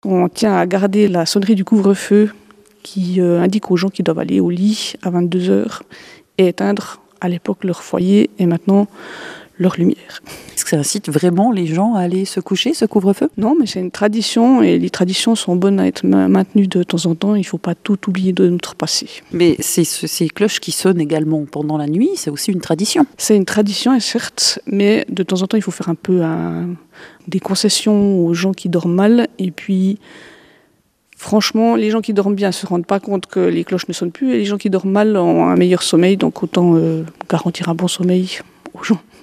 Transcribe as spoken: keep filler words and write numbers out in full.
On tient à garder la sonnerie du couvre-feu qui euh, indique aux gens qui doivent aller au lit à vingt-deux heures et éteindre à l'époque leur foyer et maintenant leur lumière. Est-ce que ça incite vraiment les gens à aller se coucher, ce couvre-feu ? Non, mais c'est une tradition et les traditions sont bonnes à être maintenues de temps en temps. Il ne faut pas tout oublier de notre passé. Mais c'est ce- ces cloches qui sonnent également pendant la nuit, c'est aussi une tradition. C'est une tradition, certes, mais de temps en temps, il faut faire un peu un- des concessions aux gens qui dorment mal. Et puis, franchement, les gens qui dorment bien ne se rendent pas compte que les cloches ne sonnent plus. Et les gens qui dorment mal ont un meilleur sommeil, donc autant euh, garantir un bon sommeil aux gens.